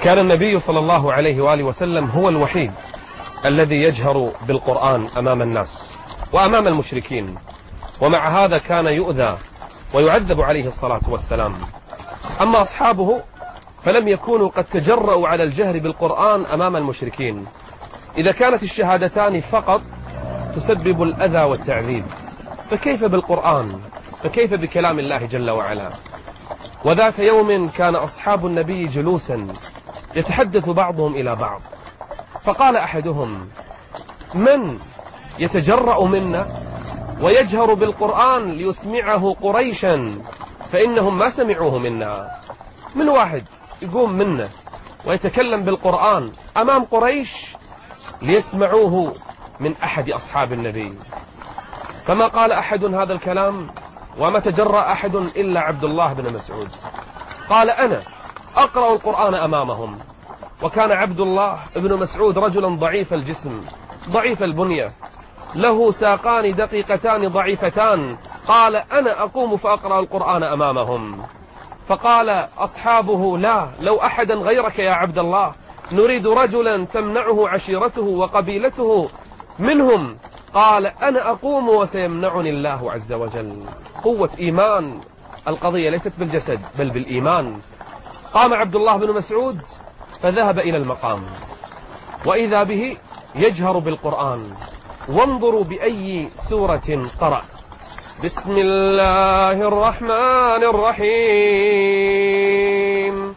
كان النبي صلى الله عليه وآله وسلم هو الوحيد الذي يجهر بالقرآن أمام الناس وأمام المشركين، ومع هذا كان يؤذى ويعذب عليه الصلاة والسلام. أما أصحابه فلم يكونوا قد تجرؤوا على الجهر بالقرآن أمام المشركين. إذا كانت الشهادتان فقط تسبب الأذى والتعذيب، فكيف بالقرآن؟ فكيف بكلام الله جل وعلا؟ وذات يوم كان أصحاب النبي جلوسا يتحدث بعضهم إلى بعض، فقال أحدهم: من يتجرأ منا ويجهر بالقرآن ليسمعه قريشا فإنهم ما سمعوه منا؟ من واحد يقوم منا ويتكلم بالقرآن أمام قريش ليسمعوه من أحد أصحاب النبي؟ فما قال أحد هذا الكلام وما تجرأ أحد إلا عبد الله بن مسعود. قال: أنا أقرأ القرآن أمامهم. وكان عبد الله بن مسعود رجلا ضعيف الجسم ضعيف البنية، له ساقان دقيقتان ضعيفتان. قال: أنا أقوم فأقرأ القرآن أمامهم. فقال أصحابه: لا، لو أحدا غيرك يا عبد الله، نريد رجلا تمنعه عشيرته وقبيلته منهم. قال: أنا أقوم وسيمنعني الله عز وجل. قوة إيمان، القضية ليست بالجسد بل بالإيمان. قام عبد الله بن مسعود فذهب إلى المقام، وإذا به يجهر بالقرآن. وانظروا بأي سورة قرأ: بسم الله الرحمن الرحيم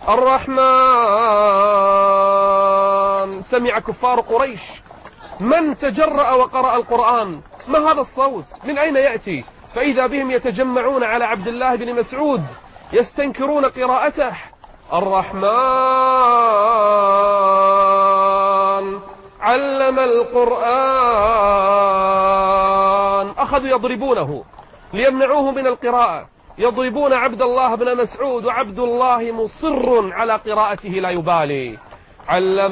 الرحمن. سمع كفار قريش: من تجرأ وقرأ القرآن؟ ما هذا الصوت؟ من أين يأتي؟ فإذا بهم يتجمعون على عبد الله بن مسعود يستنكرون قراءته. الرحمن علم القرآن. أخذوا يضربونه ليمنعوه من القراءة، يضربون عبد الله بن مسعود، وعبد الله مصر على قراءته لا يبالي. علم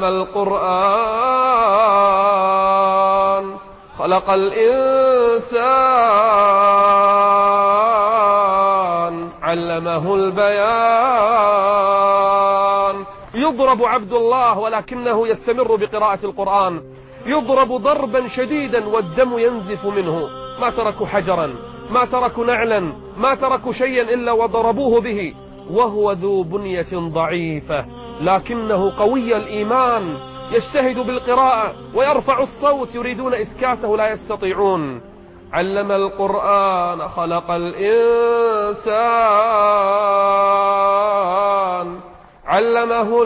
القرآن خلق الإنسان علمه البيان. يضرب عبد الله ولكنه يستمر بقراءة القرآن، يضرب ضربا شديدا والدم ينزف منه. ما تركوا حجرا، ما تركوا نعلا، ما تركوا شيئا إلا وضربوه به، وهو ذو بنية ضعيفة لكنه قوي الإيمان، يجتهد بالقراءة ويرفع الصوت، يريدون إسكاته لا يستطيعون. علم القرآن خلق الإنسان علمه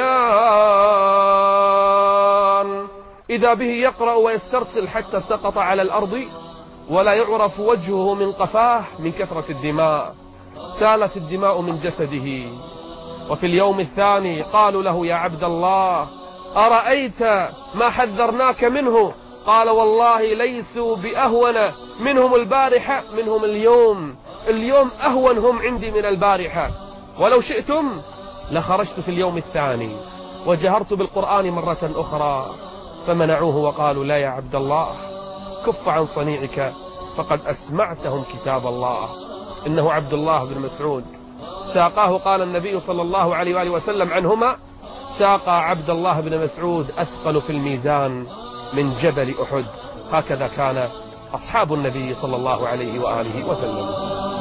البيان. إذا به يقرأ ويسترسل حتى سقط على الأرض ولا يعرف وجهه من قفاه من كثرة الدماء، سالت الدماء من جسده. وفي اليوم الثاني قالوا له: يا عبد الله، أرأيت ما حذرناك منه؟ قال: والله ليسوا بأهون منهم البارحة منهم اليوم. اليوم أهون هم عندي من البارحة، ولو شئتم لخرجت في اليوم الثاني وجهرت بالقرآن مرة أخرى. فمنعوه وقالوا: لا يا عبد الله، كف عن صنيعك فقد أسمعتهم كتاب الله. إنه عبد الله بن مسعود ساقاه، قال النبي صلى الله عليه وآله وسلم عنهما: ساقى عبد الله بن مسعود أثقل في الميزان من جبل أحد. هكذا كان أصحاب النبي صلى الله عليه وآله وسلم.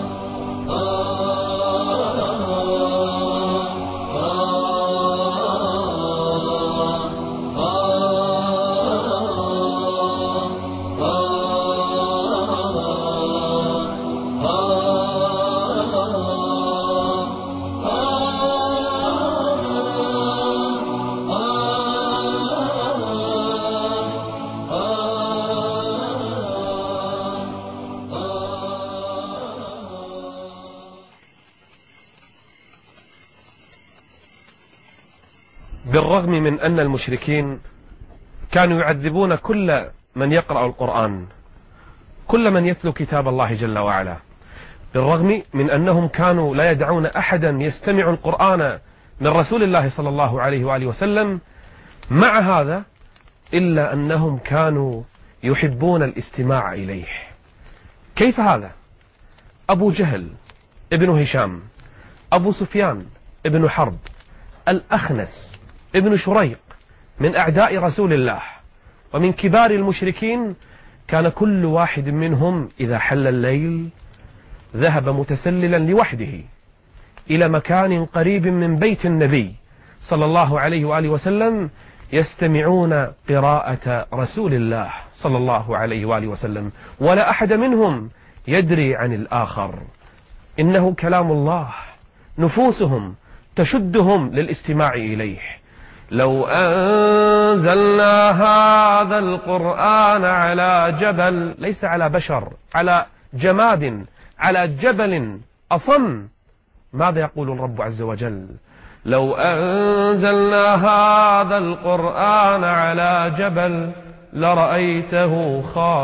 بالرغم من أن المشركين كانوا يعذبون كل من يقرأ القرآن، كل من يتلو كتاب الله جل وعلا، بالرغم من أنهم كانوا لا يدعون أحدا يستمع القرآن من رسول الله صلى الله عليه وآله وسلم، مع هذا إلا أنهم كانوا يحبون الاستماع إليه. كيف هذا؟ أبو جهل ابن هشام، أبو سفيان ابن حرب، الأخنس ابن شريق من أعداء رسول الله ومن كبار المشركين، كان كل واحد منهم إذا حل الليل ذهب متسللا لوحده إلى مكان قريب من بيت النبي صلى الله عليه وآله وسلم، يستمعون قراءة رسول الله صلى الله عليه وآله وسلم، ولا أحد منهم يدري عن الآخر، إنه كلام الله، نفوسهم تشدهم للاستماع إليه. لو أنزلنا هذا القرآن على جبل، ليس على بشر، على جماد، على جبل أصم، ماذا يقول الرب عز وجل؟ لو أنزلنا هذا القرآن على جبل لرأيته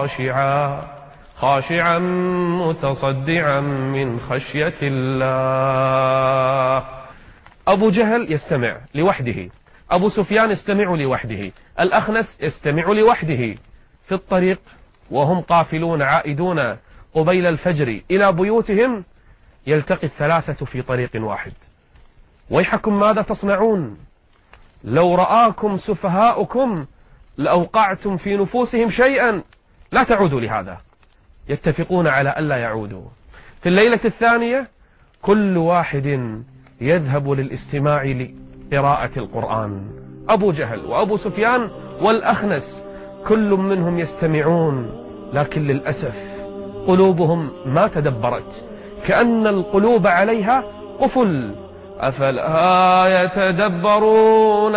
خاشعا متصدعا من خشية الله. أبو جهل يستمع لوحده، أبو سفيان يستمع لوحده، الأخنس يستمع لوحده. في الطريق وهم قافلون عائدون قبيل الفجر إلى بيوتهم، يلتقي الثلاثة في طريق واحد. ويحكم ماذا تصنعون؟ لو رآكم سفهاؤكم لأوقعتم في نفوسهم شيئا، لا تعودوا لهذا. يتفقون على ألا يعودوا. في الليلة الثانية كل واحد يذهب للاستماع لقراءة القرآن، أبو جهل وأبو سفيان والأخنس كل منهم يستمعون، لكن للأسف قلوبهم ما تدبرت، كأن القلوب عليها قفل. أفلا يتدبرون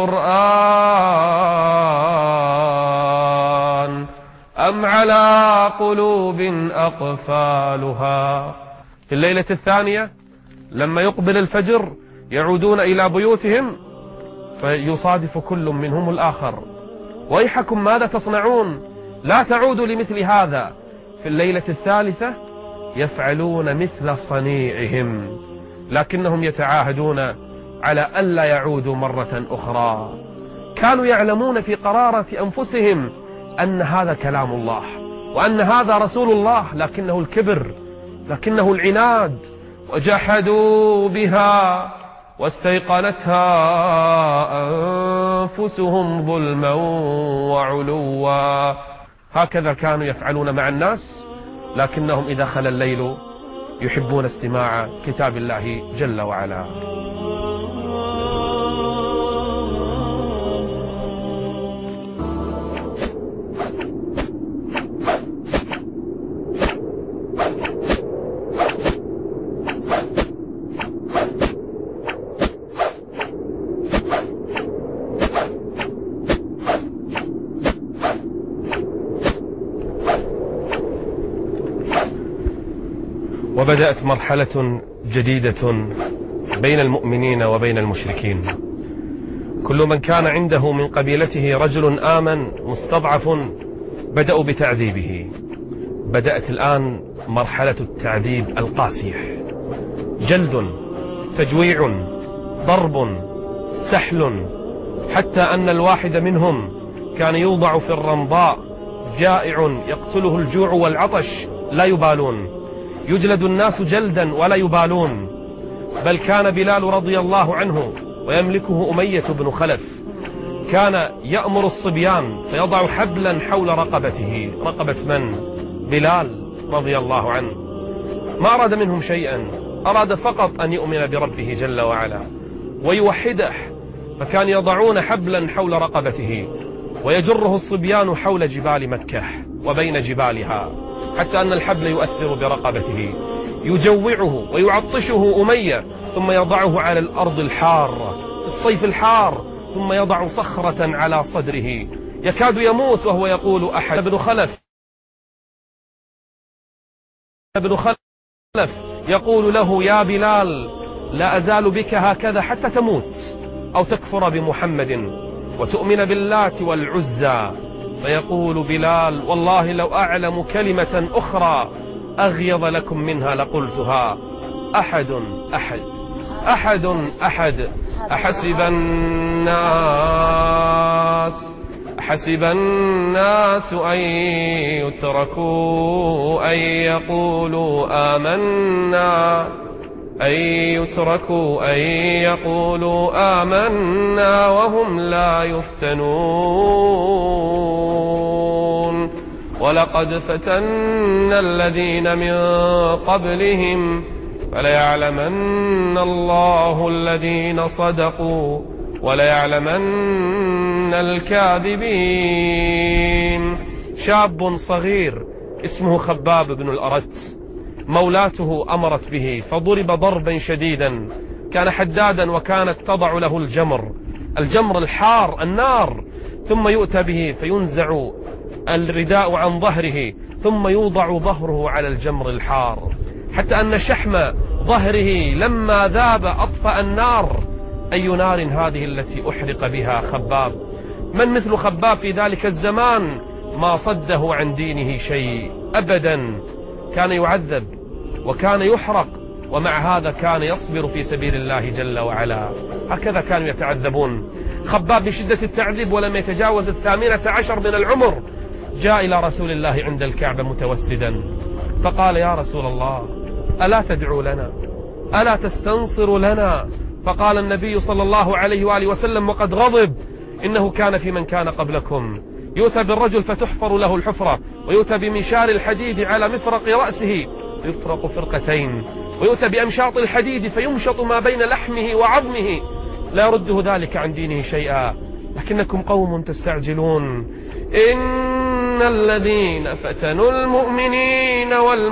القرآن أم على قلوب أقفالها. في الليلة الثانية لما يقبل الفجر يعودون إلى بيوتهم، فيصادف كل منهم الآخر. ويحكم ماذا تصنعون؟ لا تعودوا لمثل هذا. في الليلة الثالثة يفعلون مثل صنيعهم، لكنهم يتعاهدون على ألا يعودوا مرة أخرى. كانوا يعلمون في قرارة أنفسهم أن هذا كلام الله وأن هذا رسول الله، لكنه الكبر، لكنه العناد. وجحدوا بها واستيقنتها أنفسهم ظلما وعلوا. هكذا كانوا يفعلون مع الناس، لكنهم إذا خلا الليل يحبون استماع كتاب الله جل وعلا. وبدأت مرحلة جديدة بين المؤمنين وبين المشركين. كل من كان عنده من قبيلته رجل آمن مستضعف بدأوا بتعذيبه. بدأت الآن مرحلة التعذيب القاسية، جلد، تجويع، ضرب، سحل، حتى أن الواحد منهم كان يوضع في الرمضاء جائع يقتله الجوع والعطش، لا يبالون. يجلد الناس جلدا ولا يبالون. بل كان بلال رضي الله عنه ويملكه أمية بن خلف، كان يأمر الصبيان فيضع حبلا حول رقبته. رقبة من؟ بلال رضي الله عنه. ما أراد منهم شيئا، أراد فقط أن يؤمن بربه جل وعلا ويوحده. فكان يضعون حبلا حول رقبته ويجره الصبيان حول جبال مكة وبين جبالها، حتى أن الحبل يؤثر برقبته، يجوعه ويعطشه أمية، ثم يضعه على الأرض الحارة في الصيف الحار، ثم يضع صخرة على صدره يكاد يموت وهو يقول أحد بن خلف يقول له: يا بلال لا أزال بك هكذا حتى تموت أو تكفر بمحمد وتؤمن باللات والعزى. فيقول بلال: والله لو أعلم كلمة أخرى أغيظ لكم منها لقلتها. أحد أحد أحد أحد أحسب الناس أن يتركوا أن يقولوا آمنا أن يتركوا أن يقولوا آمنا وهم لا يفتنون ولقد فتنا الذين من قبلهم فليعلمن الله الذين صدقوا وليعلمن الكاذبين. شاب صغير اسمه خباب بن الأرت، مولاته أمرت به فضرب ضربا شديدا، كان حدادا وكانت تضع له الجمر الحار النار، ثم يؤتى به فينزع الرداء عن ظهره ثم يوضع ظهره على الجمر الحار، حتى أن شحم ظهره لما ذاب أطفأ النار. أي نار هذه التي أحرق بها خباب؟ من مثل خباب في ذلك الزمان ما صده عن دينه شيء أبدا، كان يعذب وكان يحرق، ومع هذا كان يصبر في سبيل الله جل وعلا. هكذا كانوا يتعذبون. خباب بشدة التعذيب ولم يتجاوز 18 من العمر جاء إلى رسول الله عند الكعبة متوسدا فقال: يا رسول الله، ألا تدعو لنا؟ ألا تستنصر لنا؟ فقال النبي صلى الله عليه وآله وسلم وقد غضب: إنه كان في من كان قبلكم يؤتى بالرجل فتحفر له الحفرة، ويؤتى بمنشار الحديد على مفرق رأسه يفرق فرقتين، ويؤتى بأمشاط الحديد فيمشط ما بين لحمه وعظمه، لا يرده ذلك عن دينه شيئا، لكنكم قوم تستعجلون. إن الذين فتنوا المؤمنين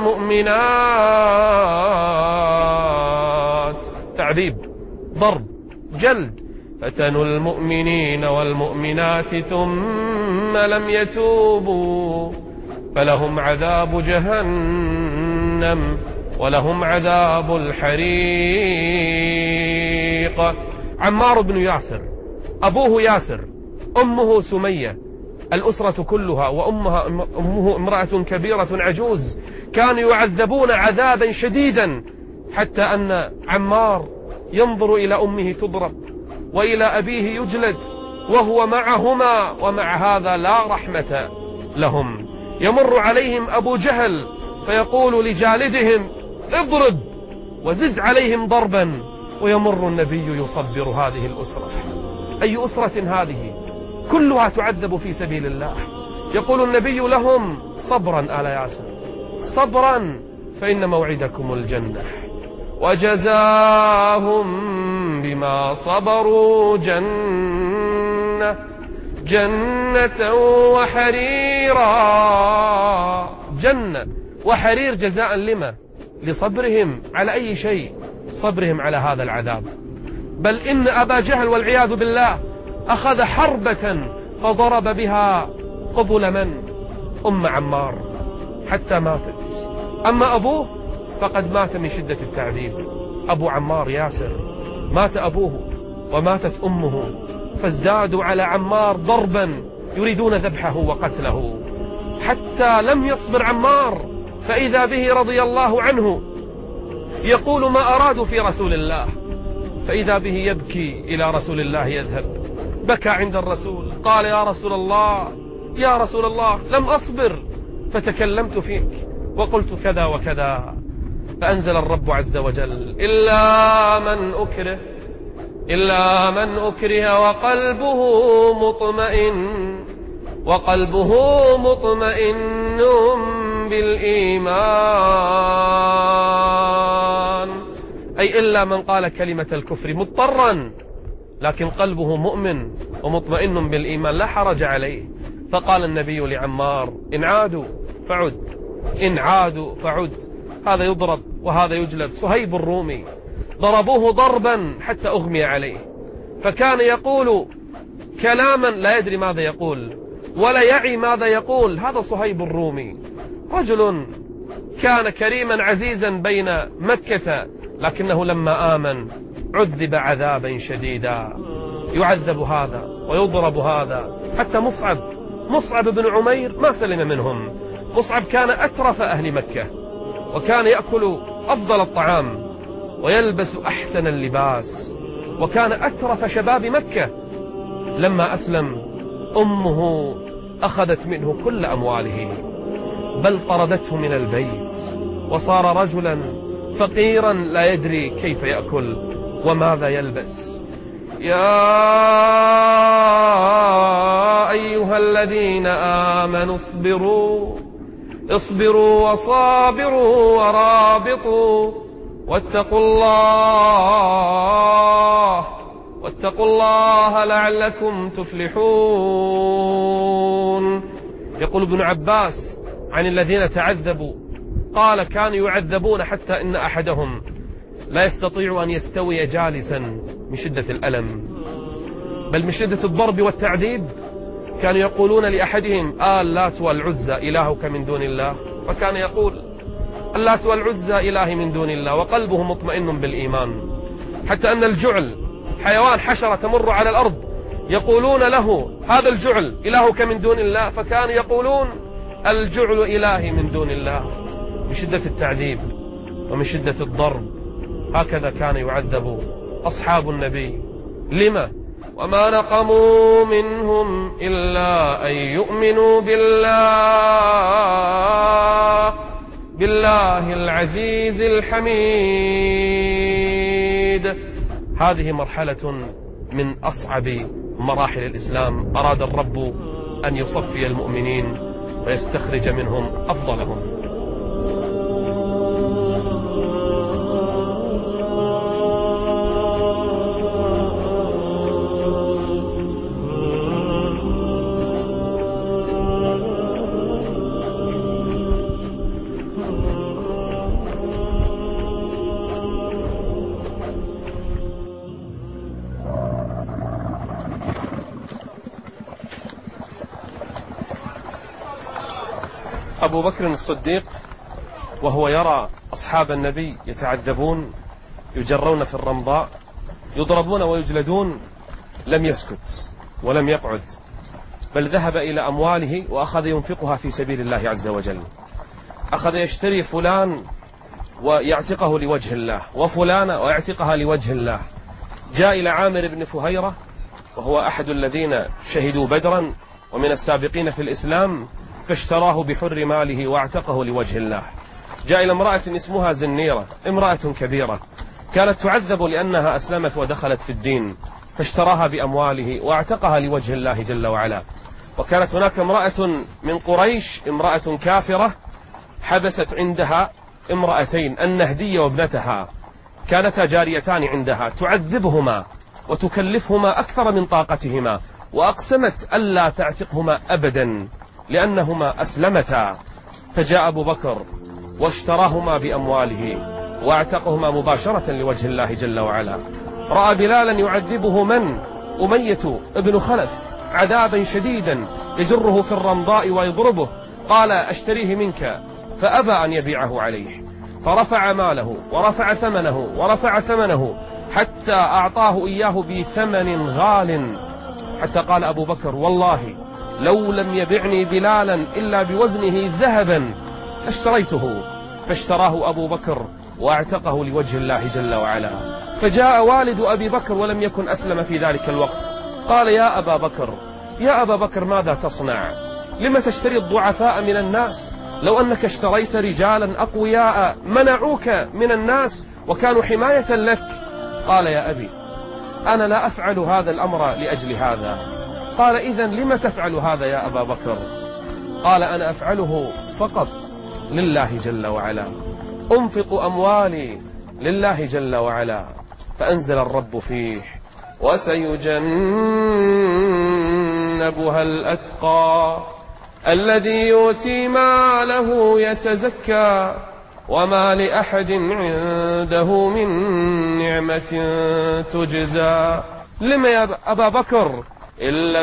والمؤمنات، تعذيب، ضرب، جلد، فتنوا المؤمنين والمؤمنات ثم لم يتوبوا فلهم عذاب جهنم ولهم عذاب الحريق. عمار بن ياسر، أبوه ياسر، أمه سمية، الأسرة كلها، وأمه امرأة كبيرة عجوز، كانوا يعذبون عذابا شديدا، حتى أن عمار ينظر إلى أمه تضرب وإلى أبيه يجلد وهو معهما، ومع هذا لا رحمة لهم. يمر عليهم أبو جهل فيقول لجالدهم: اضرب وزد عليهم ضربا، ويمر النبي يصبر هذه الأسرة. أي أسرة هذه؟ كلها تعذب في سبيل الله. يقول النبي لهم: صبرا آل ياسر، صبرا فإن موعدكم الجنة. وجزاهم بما صبروا جنة وحريرا. جنة وحرير جزاء لما؟ لصبرهم على أي شيء؟ صبرهم على هذا العذاب. بل إن أبا جهل والعياذ بالله أخذ حربة فضرب بها قبل من؟ أم عمار حتى ماتت. أما أبوه فقد مات من شدة التعذيب. أبو عمار ياسر مات أبوه وماتت أمه، فازدادوا على عمار ضربا يريدون ذبحه وقتله، حتى لم يصبر عمار، فإذا به رضي الله عنه يقول: ما أرادوا في رسول الله، فإذا به يبكي إلى رسول الله يذهب. بكى عند الرسول، قال: يا رسول الله، يا رسول الله، لم أصبر فتكلمت فيك وقلت كذا وكذا. فأنزل الرب عز وجل: إلا من أكره وقلبه مطمئن بالإيمان. أي إلا من قال كلمة الكفر مضطرا لكن قلبه مؤمن ومطمئن بالإيمان لا حرج عليه. فقال النبي لعمار: إن عادوا فعد، إن عادوا فعد. هذا يضرب وهذا يجلد. صهيب الرومي ضربوه ضربا حتى أغمي عليه، فكان يقول كلاما لا يدري ماذا يقول ولا يعي ماذا يقول. هذا صهيب الرومي، رجل كان كريما عزيزا بين مكة، لكنه لما آمن عذب عذابا شديدا، يعذب هذا ويضرب هذا. حتى مصعب بن عمير ما سلم منهم. مصعب كان أترف أهل مكة، وكان يأكل أفضل الطعام ويلبس أحسن اللباس، وكان أترف شباب مكة. لما أسلم أمه أخذت منه كل أمواله، بل طردته من البيت، وصار رجلا فقيرا لا يدري كيف يأكل وماذا يلبس. يا أيها الذين آمنوا اصبروا وصابروا ورابطوا واتقوا الله لعلكم تفلحون. يقول ابن عباس عن الذين تعذبوا قال كانوا يعذبون حتى إن أحدهم لا يستطيع أن يستوي جالسا من شدة الألم، بل من شدة الضرب والتعذيب. كانوا يقولون لأحدهم اللات والعزى إلهك من دون الله، فكان يقول اللات والعزى إلهي من دون الله وقلبه مطمئن بالإيمان. حتى أن الجعل حيوان حشرة تمر على الأرض يقولون له هذا الجعل إلهك من دون الله، فكانوا يقولون الجعل إلهي من دون الله، من شدة التعذيب ومن شدة الضرب. هكذا كان يعذب أصحاب النبي. لما؟ وما نقموا منهم إلا أن يؤمنوا بالله العزيز الحميد. هذه مرحلة من أصعب مراحل الإسلام. أراد الرب أن يصفي المؤمنين ويستخرج منهم أفضلهم. أبو بكر الصديق وهو يرى أصحاب النبي يتعذبون، يجرون في الرمضاء، يضربون ويجلدون، لم يسكت ولم يقعد، بل ذهب إلى أمواله وأخذ ينفقها في سبيل الله عز وجل. أخذ يشتري فلان ويعتقه لوجه الله، وفلان ويعتقها لوجه الله. جاء إلى عامر بن فهيرة وهو أحد الذين شهدوا بدرا ومن السابقين في الإسلام، فاشتراه بحر ماله واعتقه لوجه الله. جاء إلى امرأة اسمها زنيرة، امرأة كبيرة كانت تعذب لأنها أسلمت ودخلت في الدين، فاشتراها بأمواله واعتقها لوجه الله جل وعلا. وكانت هناك امرأة من قريش، امرأة كافرة، حبست عندها امرأتين، النهدية وابنتها، كانتا جاريتان عندها، تعذبهما وتكلفهما أكثر من طاقتهما، وأقسمت ألا تعتقهما أبدا لأنهما أسلمتا. فجاء أبو بكر واشتراهما بأمواله واعتقهما مباشرة لوجه الله جل وعلا. رأى بلالا يعذبه من؟ أمية ابن خلف عذابا شديدا، يجره في الرمضاء ويضربه. قال أشتريه منك، فأبى أن يبيعه عليه، فرفع ماله ورفع ثمنه حتى أعطاه إياه بثمن غال، حتى قال أبو بكر والله لو لم يبعني بلالا إلا بوزنه ذهبا اشتريته. فاشتراه أبو بكر واعتقه لوجه الله جل وعلا. فجاء والد أبي بكر ولم يكن أسلم في ذلك الوقت، قال يا أبا بكر ماذا تصنع؟ لما تشتري الضعفاء من الناس؟ لو أنك اشتريت رجالا أقوياء منعوك من الناس وكانوا حماية لك. قال يا أبي أنا لا أفعل هذا الأمر لأجل هذا. قال إذن لما تفعل هذا يا أبا بكر؟ قال أنا أفعله فقط لله جل وعلا، أنفق أموالي لله جل وعلا. فأنزل الرب فيه وسيجنبها الأتقى الذي يؤتي ماله يتزكى وما لأحد عنده من نعمة تجزى. لما يا أبا بكر؟ إلا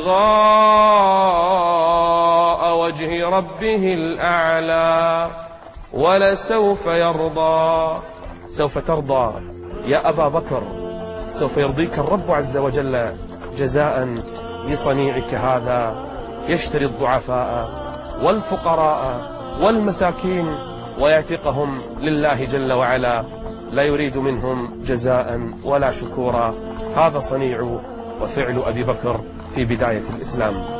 ابتغاء وجه ربه الأعلى ولسوف يرضى. سوف ترضى يا أبا بكر، سوف يرضيك الرب عز وجل جزاء لصنيعك هذا. يشتري الضعفاء والفقراء والمساكين ويعتقهم لله جل وعلا، لا يريد منهم جزاء ولا شكورا. هذا صنيع وفعل أبي بكر في بداية الإسلام.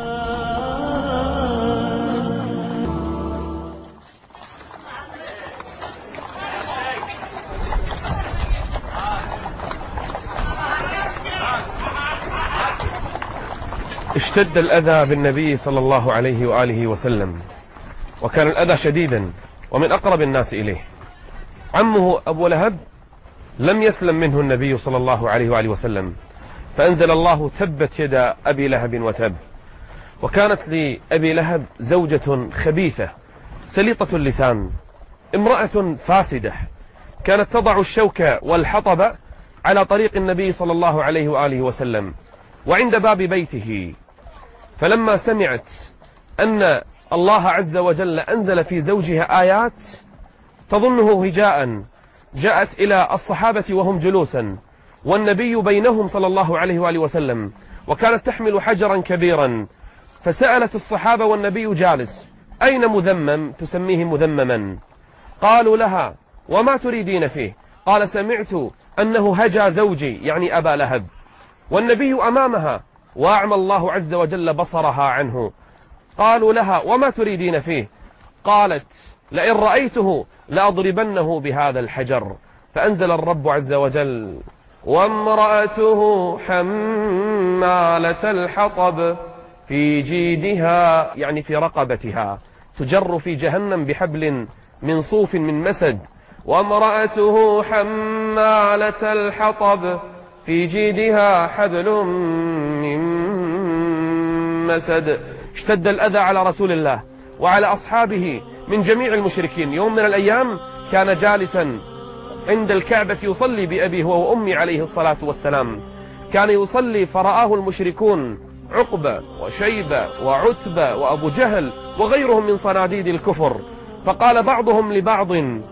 اشتد الأذى بالنبي صلى الله عليه وآله وسلم، وكان الأذى شديدا ومن أقرب الناس إليه. عمه أبو لهب لم يسلم منه النبي صلى الله عليه وآله وسلم، فأنزل الله تبت يدا أبي لهب وتب. وكانت لأبي لهب زوجة خبيثة سليطة اللسان، امرأة فاسدة، كانت تضع الشوك والحطب على طريق النبي صلى الله عليه وآله وسلم وعند باب بيته. فلما سمعت أن الله عز وجل أنزل في زوجها آيات تظنه هجاء، جاءت إلى الصحابة وهم جلوسا والنبي بينهم صلى الله عليه وآله وسلم، وكانت تحمل حجرا كبيرا، فسألت الصحابة والنبي جالس: أين مذمم؟ تسميه مذمما. قالوا لها: وما تريدين فيه؟ قال: سمعت أنه هجا زوجي، يعني أبا لهب. والنبي أمامها وأعمى الله عز وجل بصرها عنه. قالوا لها: وما تريدين فيه؟ قالت: لئن رأيته لأضربنه بهذا الحجر. فأنزل الرب عز وجل: وامرأته حمالة الحطب في جيدها، يعني في رقبتها، تجر في جهنم بحبل من صوف من مسد. وامرأته حمالة الحطب في جيدها حبل من مسد. اشتد الأذى على رسول الله وعلى أصحابه من جميع المشركين. يوم من الأيام كان جالسا عند الكعبة يصلي بأبيه وأمي عليه الصلاة والسلام، كان يصلي فرآه المشركون عقبة وشيبة وعتبة وأبو جهل وغيرهم من صناديد الكفر. فقال بعضهم لبعض: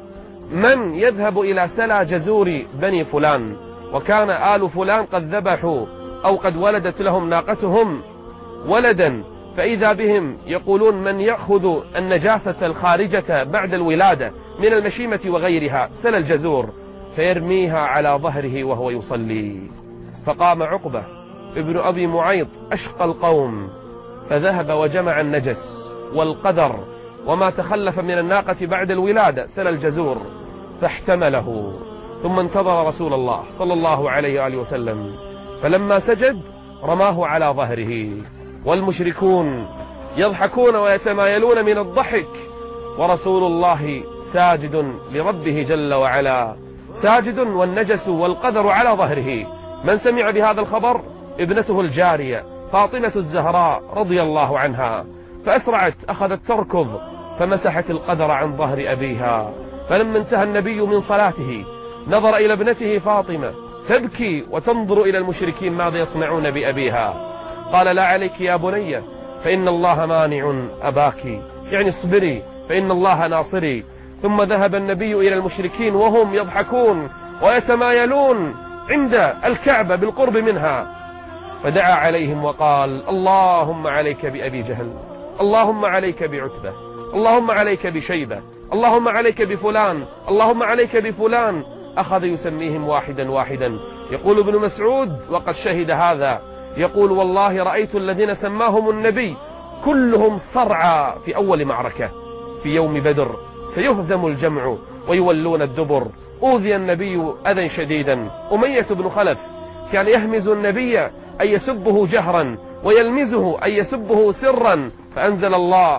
من يذهب إلى سلا جزور بني فلان؟ وكان آل فلان قد ذبحوا أو قد ولدت لهم ناقتهم ولدا، فإذا بهم يقولون: من يأخذ النجاسة الخارجة بعد الولادة من المشيمة وغيرها، سل الجزور، فيرميها على ظهره وهو يصلي. فقام عقبة ابن أبي معيط أشقى القوم، فذهب وجمع النجس والقدر وما تخلف من الناقة بعد الولادة، سل الجزور، فاحتمله، ثم انتظر رسول الله صلى الله عليه وآله وسلم، فلما سجد رماه على ظهره، والمشركون يضحكون ويتمايلون من الضحك، ورسول الله ساجد لربه جل وعلا، ساجد والنجس والقدر على ظهره. من سمع بهذا الخبر؟ ابنته الجارية فاطمة الزهراء رضي الله عنها، فأسرعت أخذت تركض فمسحت القدر عن ظهر أبيها. فلما انتهى النبي من صلاته نظر إلى ابنته فاطمة تبكي وتنظر إلى المشركين ماذا يصنعون بأبيها. قال: لا عليك يا بني، فإن الله مانع أباك، يعني اصبري فإن الله ناصري. ثم ذهب النبي إلى المشركين وهم يضحكون ويتمايلون عند الكعبة بالقرب منها، فدعا عليهم وقال: اللهم عليك بأبي جهل، اللهم عليك بعتبة، اللهم عليك بشيبة، اللهم عليك بفلان، اللهم عليك بفلان. أخذ يسميهم واحدا واحدا. يقول ابن مسعود وقد شهد هذا، يقول: والله رأيت الذين سماهم النبي كلهم صرعى في أول معركة في يوم بدر، سيهزم الجمع ويولون الدبر. أوذي النبي أذى شديدا. أمية بن خلف كان يهمز النبي أن يسبه جهرا ويلمزه أن يسبه سرا، فأنزل الله: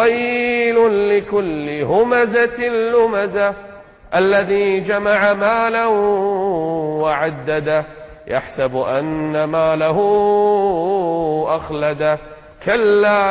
ويل لكل همزة لمزة الذي جمع مالا وعدده يحسب أن ماله أخلده كلا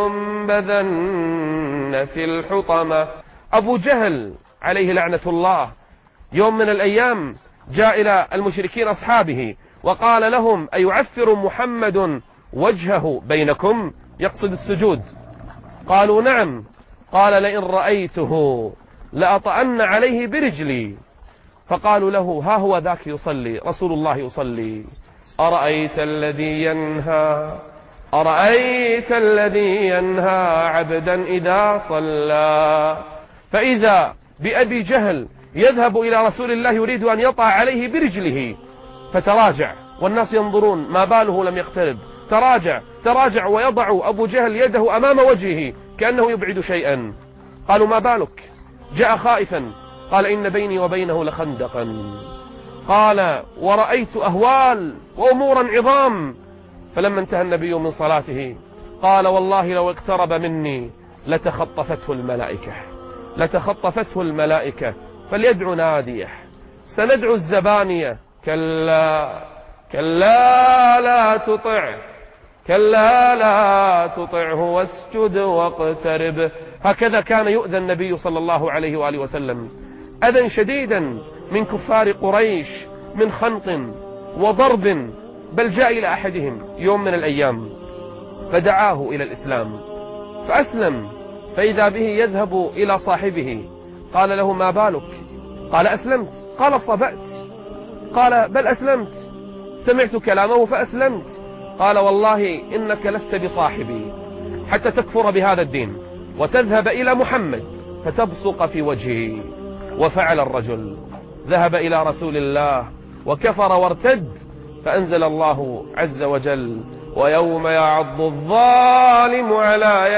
لينبذن في الحطمة. أبو جهل عليه لعنة الله يوم من الأيام جاء إلى المشركين أصحابه وقال لهم: أيعفر محمد وجهه بينكم؟ يقصد السجود. قالوا: نعم. قال: لئن رأيته لأطأن عليه برجلي. فقالوا له: ها هو ذاك يصلي، رسول الله يصلي. أرأيت الذي ينهى، أرأيت الذي ينهى عبدا إذا صلى. فإذا بأبي جهل يذهب إلى رسول الله يريد أن يطأ عليه برجله، فتراجع والناس ينظرون ما باله لم يقترب، تراجع ويضع أبو جهل يده أمام وجهه كأنه يبعد شيئا. قالوا: ما بالك؟ جاء خائفا، قال: إن بيني وبينه لخندقا. قال: ورأيت أهوال وأمورا عظام. فلما انتهى النبي من صلاته قال والله لو اقترب مني لتخطفته الملائكة، لتخطفته الملائكة، فليدعو ناديه. سندعو الزبانية كلا كلا لا تطعه، كلا لا تطعه واسجد واقترب. هكذا كان يؤذى النبي صلى الله عليه وآله وسلم أذى شديدا من كفار قريش، من خنق وضرب، بل جاء إلى أحدهم يوم من الأيام فدعاه إلى الإسلام فأسلم، فإذا به يذهب إلى صاحبه قال له ما بالك؟ قال أسلمت. قال صبأت؟ قال بل أسلمت، سمعت كلامه فأسلمت. قال والله إنك لست بصاحبي حتى تكفر بهذا الدين وتذهب إلى محمد فتبصق في وجهه. وفعل الرجل، ذهب إلى رسول الله وكفر وارتد، فأنزل الله عز وجل ويوم يعض الظالم على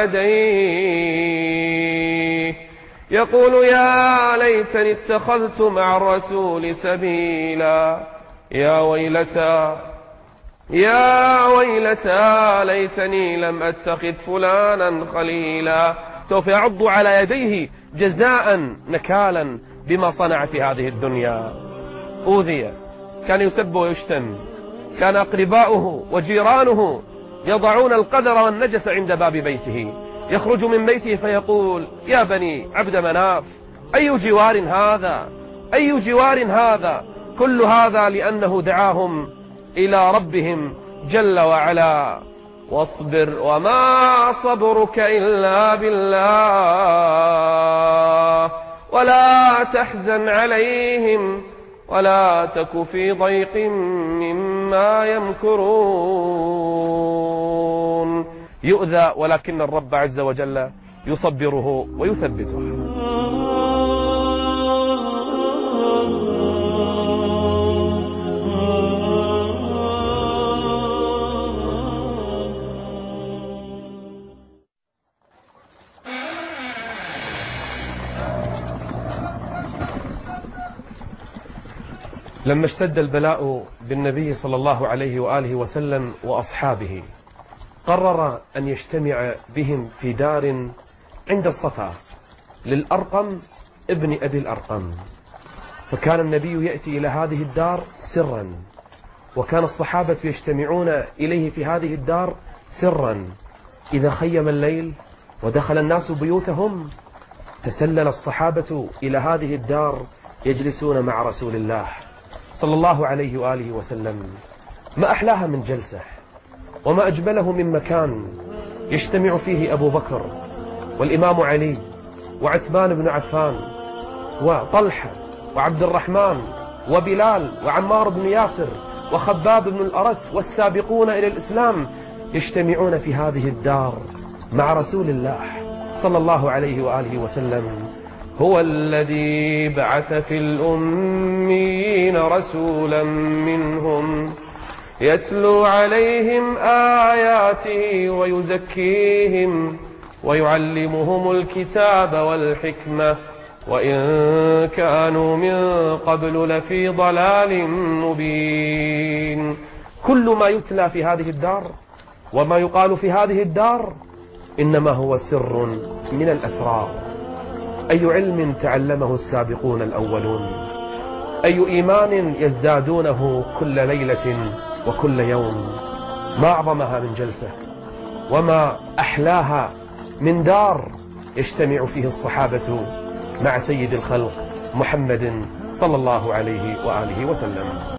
يديه يقول يا ليتني اتخذت مع الرسول سبيلا، يا ويلتى يا ويلتى ليتني لم أتخذ فلانا خليلا. سوف يعض على يديه جزاء نكالا بما صنع في هذه الدنيا. أوذي، كان يسب ويشتم، كان أقرباؤه وجيرانه يضعون القدر والنجس عند باب بيته، يخرج من بيته فيقول يا بني عبد مناف أي جوار هذا، أي جوار هذا. كل هذا لأنه دعاهم إلى ربهم جل وعلا. واصبر وما صبرك إلا بالله ولا تحزن عليهم ولا تك في ضيق مما يمكرون. يؤذى ولكن الرب عز وجل يصبره ويثبته. لما اشتد البلاء بالنبي صلى الله عليه وآله وسلم وأصحابه قرر أن يجتمع بهم في دار عند الصفا للأرقم ابن أبي الأرقم. فكان النبي يأتي إلى هذه الدار سرا، وكان الصحابة يجتمعون إليه في هذه الدار سرا. إذا خيم الليل ودخل الناس بيوتهم تسلل الصحابة إلى هذه الدار يجلسون مع رسول الله صلى الله عليه وآله وسلم. ما أحلاها من جلسة وما أجمله من مكان يجتمع فيه أبو بكر والإمام علي وعثمان بن عفان وطلحة وعبد الرحمن وبلال وعمار بن ياسر وخباب بن الأرت والسابقون إلى الإسلام، يجتمعون في هذه الدار مع رسول الله صلى الله عليه وآله وسلم. هو الذي بعث في الأميين رسولا منهم يتلو عليهم آياته ويزكيهم ويعلمهم الكتاب والحكمة وإن كانوا من قبل لفي ضلال مبين. كل ما يتلى في هذه الدار وما يقال في هذه الدار إنما هو سر من الأسرار. أي علم تعلمه السابقون الأولون، أي إيمان يزدادونه كل ليلة وكل يوم. ما أعظمها من جلسة وما أحلاها من دار يجتمع فيه الصحابة مع سيد الخلق محمد صلى الله عليه وآله وسلم.